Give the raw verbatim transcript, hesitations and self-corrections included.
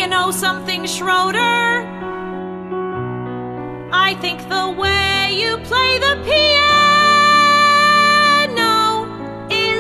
know something, Schroeder? I think the way you play the piano